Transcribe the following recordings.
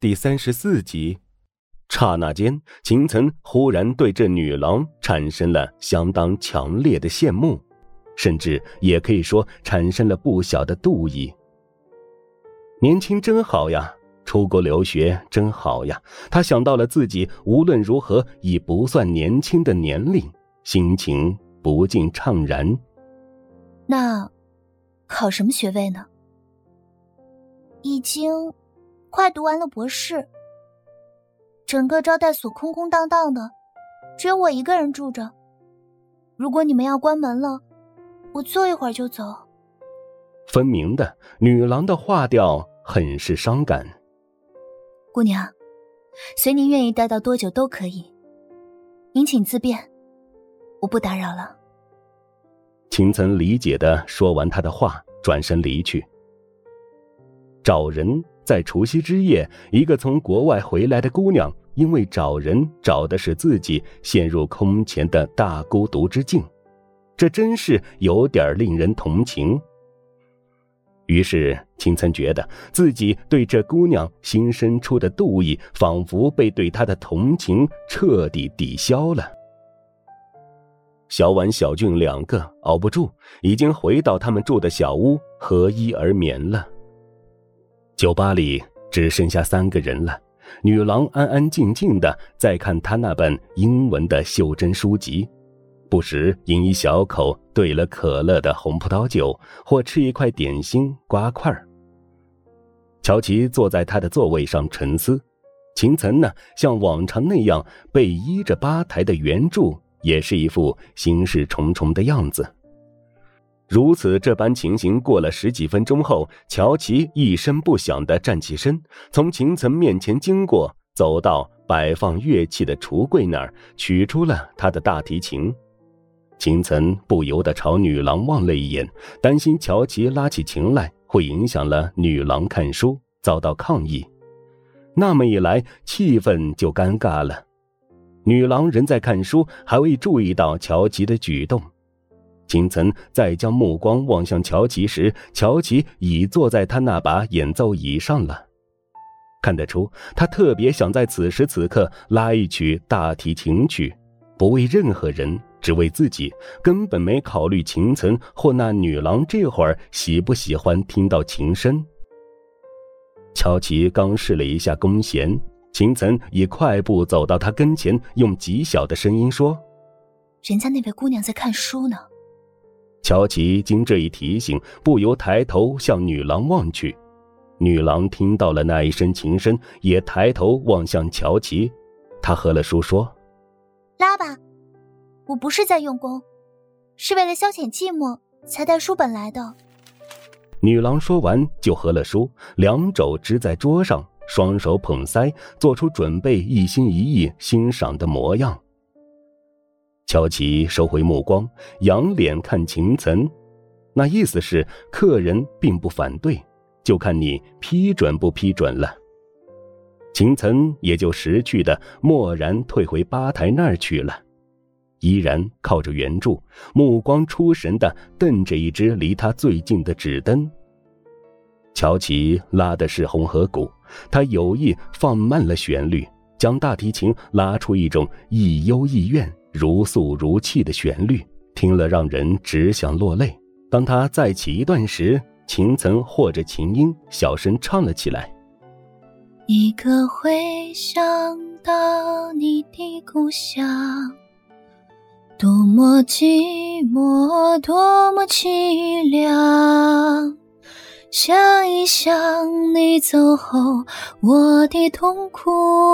第34集。刹那间，秦岑忽然对这女郎产生了相当强烈的羡慕，甚至也可以说产生了不小的妒意。年轻真好呀，出国留学真好呀，他想到了自己无论如何已不算年轻的年龄，心情不禁怅然。 那考什么学位呢？已经快读完了博士，整个招待所空空荡荡的，只有我一个人住着。如果你们要关门了，我坐一会儿就走。 分明的，女郎的话调很是伤感。 姑娘，随您愿意待到多久都可以，您请自便，我不打扰了。 秦岑理解地说完他的话，转身离去。找人在除夕之夜，一个从国外回来的姑娘，因为找人找的是自己陷入空前的大孤独之境，这真是有点令人同情。于是秦岑觉得自己对这姑娘心生出的妒意，仿佛被对她的同情彻底抵消了。小婉、小俊两个熬不住，已经回到他们住的小屋，合衣而眠了。酒吧里只剩下3个人了，女郎安安静静的在看她那本英文的袖珍书籍，不时饮一小口兑了可乐的红葡萄酒，或吃一块点心瓜块。乔琪坐在他的座位上沉思，秦岑呢，像往常那样背依着吧台的圆柱，也是一副心事重重的样子。如此这般情形过了10几分钟后，乔琪一声不响地站起身，从秦岑面前经过，走到摆放乐器的橱柜那儿，取出了他的大提琴。秦岑不由得朝女郎望了一眼，担心乔琪拉起琴来会影响了女郎看书，遭到抗议。那么一来，气氛就尴尬了。女郎仍在看书，还未注意到乔琪的举动。秦岑再将目光望向乔琪时，乔琪已坐在他那把演奏椅上了。看得出，他特别想在此时此刻拉一曲大提琴曲，不为任何人，只为自己，根本没考虑秦岑或那女郎这会儿喜不喜欢听到琴声。乔琪刚试了一下弓弦，秦岑已快步走到他跟前，用极小的声音说：“ 人家那位姑娘在看书呢。” 乔琪经这一提醒，不由抬头向女郎望去。女郎听到了那一声琴声，也抬头望向乔琪。她合了书说：“ 拉吧，我不是在用功，是为了消遣寂寞才带书本来的。” 女郎说完就合了书，两肘支在桌上，双手捧腮，做出准备一心一意欣赏的模样。乔琪收回目光，仰脸看秦岑，那意思是客人并不反对，就看你批准不批准了。秦岑也就识趣的默然退回吧台那儿去了，依然靠着圆柱，目光出神的瞪着一只离他最近的纸灯。乔琪拉的是红河谷，他有意放慢了旋律，将大提琴拉出一种亦幽亦怨、如诉如泣的旋律，听了让人只想落泪。当他再起一段时，秦岑和着琴音小声唱了起来：“ 一个会想到你的故乡，多么寂寞，多么凄凉，想一想你走后我的痛苦，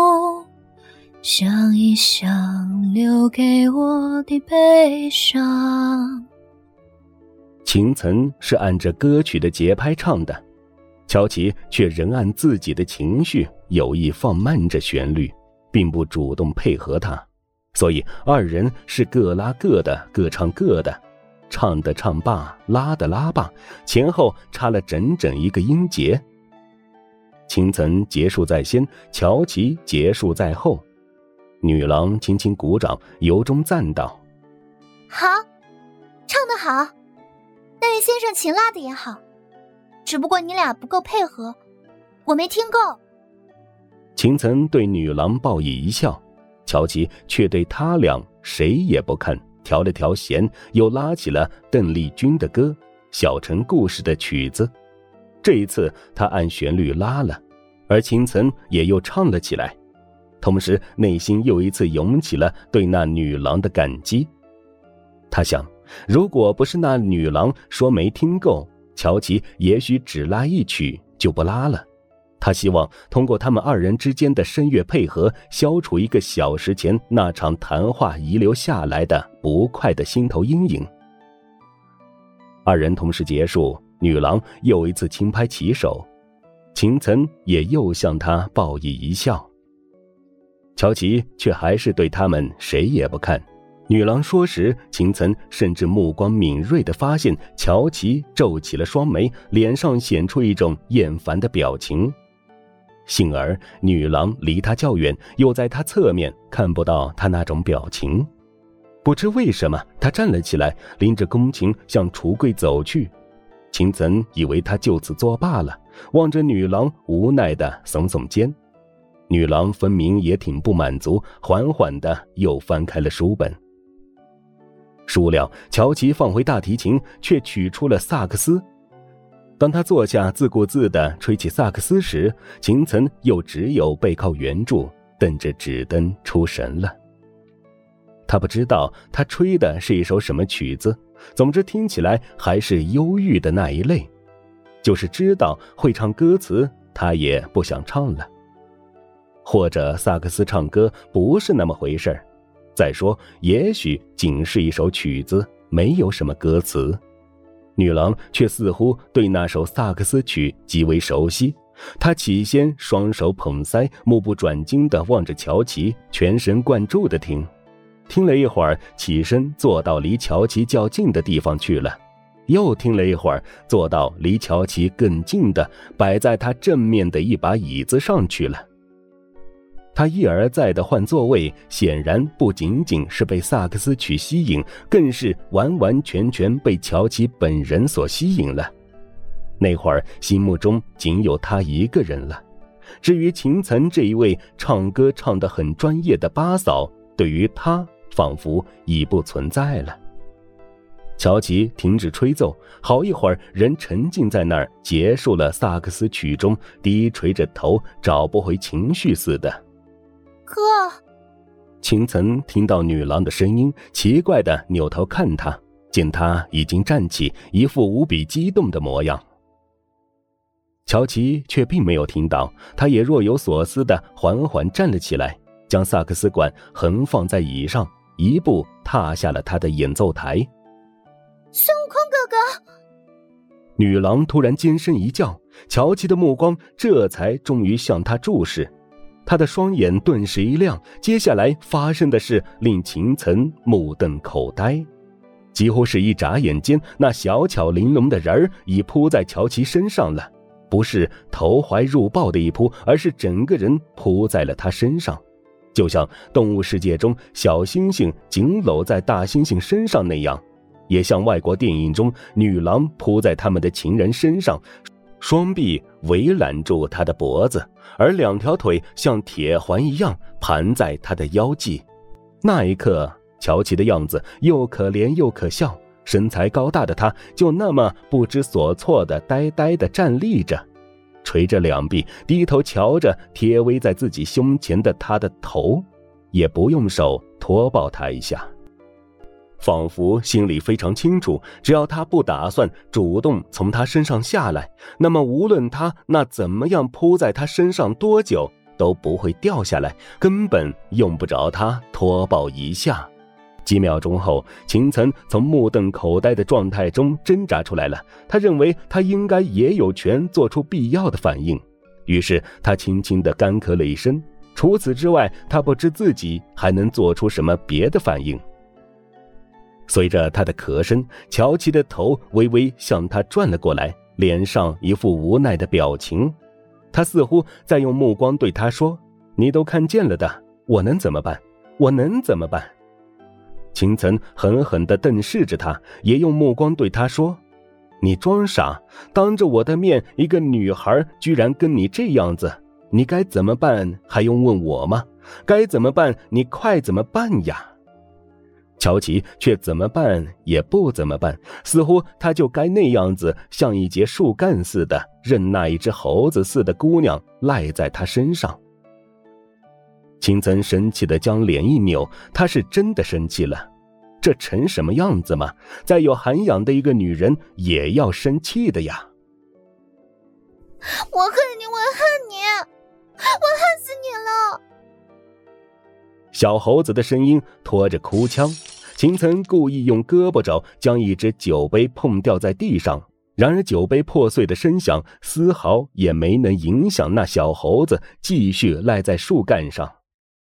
想一想留给我的悲伤。” 秦岑是按着歌曲的节拍唱的，乔琪却仍按自己的情绪有意放慢着旋律，并不主动配合他，所以二人是各拉各的，各唱各的，唱的唱罢，拉的拉罢，前后差了整整一个音节。秦岑结束在先，乔琪结束在后。女郎轻轻鼓掌，由衷赞道：“ 好，唱得好，那位先生琴拉的也好，只不过你俩不够配合，我没听够。” 秦岑对女郎报以一笑，乔琪却对他俩谁也不看，调了调弦，又拉起了邓丽君的歌《小城故事》的曲子。这一次他按旋律拉了，而秦岑也又唱了起来，同时内心又一次涌起了对那女郎的感激。他想，如果不是那女郎说没听够，乔琪也许只拉一曲就不拉了。他希望通过他们二人之间的声乐配合，消除一个小时前那场谈话遗留下来的不快的心头阴影。二人同时结束，女郎又一次轻拍起手，秦岑也又向他报以一笑。乔琪却还是对他们谁也不看。女郎说时，秦岑甚至目光敏锐地发现乔琪皱起了双眉，脸上显出一种厌烦的表情。幸而女郎离他较远，又在他侧面看不到他那种表情。不知为什么，他站了起来，拎着弓琴向橱柜走去。秦岑以为他就此作罢了，望着女郎无奈地耸耸肩。女郎分明也挺不满足，缓缓地又翻开了书本。孰料乔琪放回大提琴，却取出了萨克斯。当他坐下自顾自地吹起萨克斯时，秦岑又只有背靠圆柱，瞪着纸灯出神了。他不知道他吹的是一首什么曲子，总之听起来还是忧郁的那一类。就是知道会唱歌词，他也不想唱了。或者萨克斯唱歌不是那么回事儿。再说，也许仅是一首曲子，没有什么歌词。女郎却似乎对那首萨克斯曲极为熟悉，她起先双手捧腮，目不转睛地望着乔琪，全神贯注地听。听了一会儿，起身坐到离乔琪较近的地方去了，又听了一会儿，坐到离乔琪更近的摆在他正面的一把椅子上去了。他一而再地换座位，显然不仅仅是被萨克斯曲吸引，更是完完全全被乔琪本人所吸引了。那会儿心目中仅有他一个人了。至于秦岑这一位唱歌唱得很专业的八嫂，对于他仿佛已不存在了。乔琪停止吹奏，好一会儿人沉浸在那儿，结束了萨克斯曲中，低垂着头，找不回情绪似的。 哥， 秦岑听到女郎的声音，奇怪地扭头看她，见她已经站起，一副无比激动的模样。乔琪却并没有听到，他也若有所思地缓缓站了起来，将萨克斯管横放在椅上，一步踏下了他的演奏台。 孙悟空哥哥！ 女郎突然尖声一叫，乔琪的目光这才终于向他注视。他的双眼顿时一亮，接下来发生的事令秦岑目瞪口呆。几乎是一眨眼间，那小巧玲珑的人儿已扑在乔琪身上了，不是投怀入抱的一扑，而是整个人扑在了他身上，就像动物世界中小猩猩紧搂在大猩猩身上那样，也像外国电影中女郎扑在他们的情人身上，双臂围揽住他的脖子，而两条腿像铁环一样盘在他的腰际。那一刻，乔琪的样子又可怜又可笑，身材高大的他就那么不知所措地呆呆地站立着，垂着两臂，低头瞧着贴偎在自己胸前的他的头，也不用手托抱他一下。仿佛心里非常清楚，只要他不打算主动从他身上下来，那么无论他那怎么样扑在他身上多久，都不会掉下来，根本用不着他托抱一下。几秒钟后，秦岑从目瞪口呆的状态中挣扎出来了，他认为他应该也有权做出必要的反应，于是他轻轻地干咳了一声，除此之外，他不知自己还能做出什么别的反应。随着他的咳声，乔琪的头微微向他转了过来，脸上一副无奈的表情。他似乎在用目光对他说：“你都看见了的，我能怎么办？我能怎么办？”秦岑狠狠地瞪视着他，也用目光对他说：“你装傻，当着我的面，一个女孩居然跟你这样子， 你该怎么办还用问我吗？该怎么办你快怎么办呀？乔琪却怎么办也不怎么办，似乎他就该那样子，像一节树干似的，任那一只猴子似的姑娘赖在他身上。青岑生气地将脸一扭，他是真的生气了。这成什么样子吗？再有涵养的一个女人也要生气的呀。 我恨你，我恨你，我恨死你了！ 小猴子的声音拖着哭腔，秦岑故意用胳膊肘将一只酒杯碰掉在地上，然而酒杯破碎的声响丝毫也没能影响那小猴子继续赖在树干上。